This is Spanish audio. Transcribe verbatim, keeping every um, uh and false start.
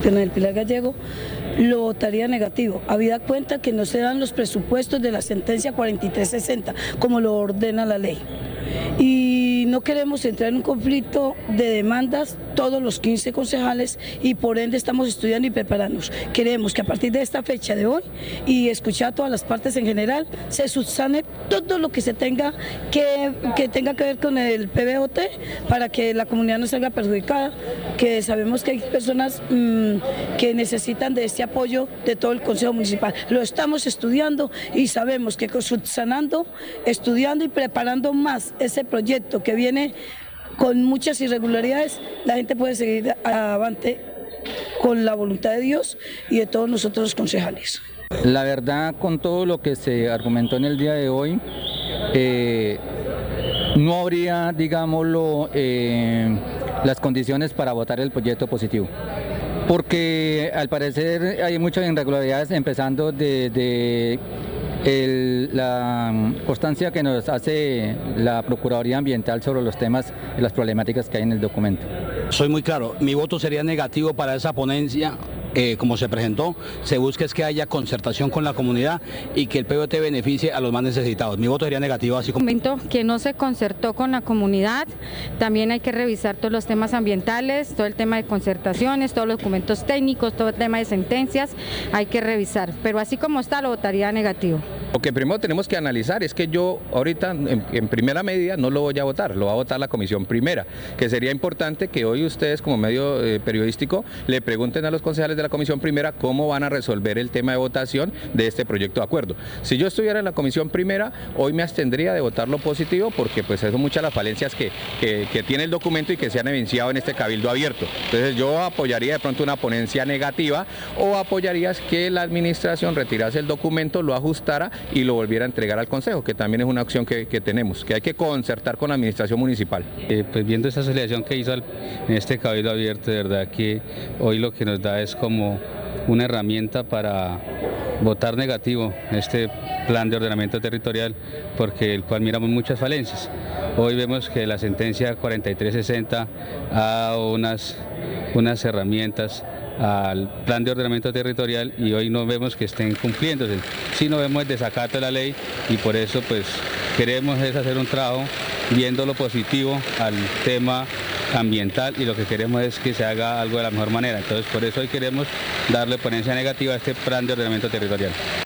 con el Pilar Gallego, lo votaría negativo, habida cuenta que no se dan los presupuestos de la sentencia cuarenta y tres sesenta, como lo ordena la ley. Y no queremos entrar en un conflicto de demandas todos los quince concejales y por ende estamos estudiando y preparándonos. Queremos que a partir de esta fecha de hoy y escuchar a todas las partes en general, se subsane todo lo que se tenga que, que tenga que ver con el P B O T para que la comunidad no salga perjudicada, que sabemos que hay personas mmm, que necesitan de este apoyo de todo el Consejo Municipal. Lo estamos estudiando y sabemos que subsanando, estudiando y preparando más ese proyecto que viene con muchas irregularidades, la gente puede seguir adelante con la voluntad de Dios y de todos nosotros los concejales. La verdad, con todo lo que se argumentó en el día de hoy, eh, no habría, digámoslo, eh, las condiciones para votar el proyecto positivo. Porque al parecer hay muchas irregularidades, empezando de, de el, la constancia que nos hace la Procuraduría Ambiental sobre los temas y las problemáticas que hay en el documento. Soy muy claro, mi voto sería negativo para esa ponencia. Eh, como se presentó, se busca es que haya concertación con la comunidad y que el P B O T beneficie a los más necesitados. Mi voto sería negativo, así como... Que no se concertó con la comunidad, también hay que revisar todos los temas ambientales, todo el tema de concertaciones, todos los documentos técnicos, todo el tema de sentencias, hay que revisar, pero así como está lo votaría negativo. Lo que primero tenemos que analizar es que yo ahorita en, en primera medida no lo voy a votar, lo va a votar la comisión primera, que sería importante que hoy ustedes como medio eh, periodístico le pregunten a los concejales de la comisión primera cómo van a resolver el tema de votación de este proyecto de acuerdo. Si yo estuviera en la comisión primera, hoy me abstendría de votar lo positivo porque pues son muchas las falencias que, que, que tiene el documento y que se han evidenciado en este cabildo abierto. Entonces yo apoyaría de pronto una ponencia negativa o apoyaría que la administración retirase el documento, lo ajustara y lo volviera a entregar al Consejo, que también es una opción que, que tenemos, que hay que concertar con la administración municipal. Eh, pues viendo esta asociación que hizo al, en este cabildo abierto, de verdad que hoy lo que nos da es como una herramienta para votar negativo este plan de ordenamiento territorial, porque el cual miramos muchas falencias. Hoy vemos que la sentencia cuarenta y tres sesenta ha dado unas, unas herramientas al plan de ordenamiento territorial y hoy no vemos que estén cumpliéndose, sino vemos el desacato de la ley y por eso pues queremos es hacer un trabajo viendo lo positivo al tema ambiental y lo que queremos es que se haga algo de la mejor manera. Entonces por eso hoy queremos darle ponencia negativa a este plan de ordenamiento territorial.